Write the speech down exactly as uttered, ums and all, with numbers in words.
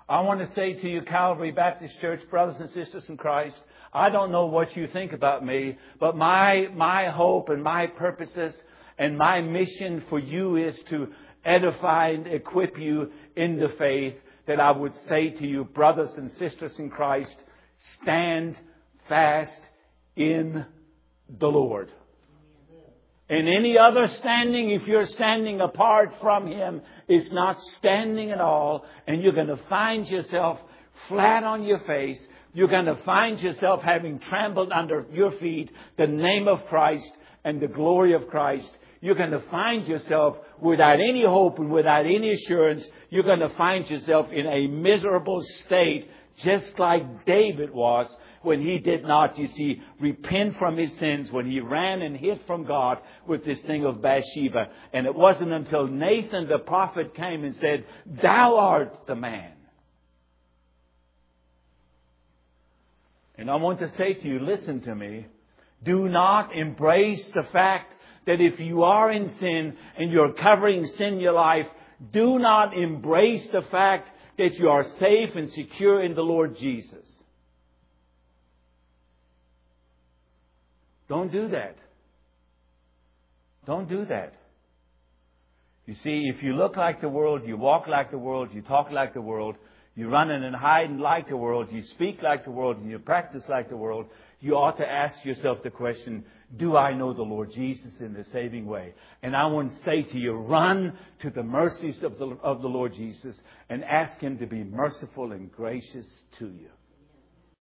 I want to say to you, Calvary Baptist Church, brothers and sisters in Christ, I don't know what you think about me, but my, my hope and my purposes and my mission for you is to edify and equip you in the faith, that I would say to you, brothers and sisters in Christ, stand fast in the Lord. And any other standing, if you're standing apart from Him, is not standing at all. And you're going to find yourself flat on your face. You're going to find yourself having trampled under your feet the name of Christ and the glory of Christ. You're going to find yourself without any hope and without any assurance. You're going to find yourself in a miserable state, just like David was when he did not, you see, repent from his sins, when he ran and hid from God with this thing of Bathsheba. And it wasn't until Nathan the prophet came and said, "Thou art the man." And I want to say to you, listen to me. Do not embrace the fact that if you are in sin and you're covering sin in your life, do not embrace the fact that you are safe and secure in the Lord Jesus. Don't do that. Don't do that. You see, if you look like the world, you walk like the world, you talk like the world, you run in and hide like the world, you speak like the world, and you practice like the world, you ought to ask yourself the question, do I know the Lord Jesus in the saving way? And I want to say to you, run to the mercies of the, of the Lord Jesus and ask Him to be merciful and gracious to you.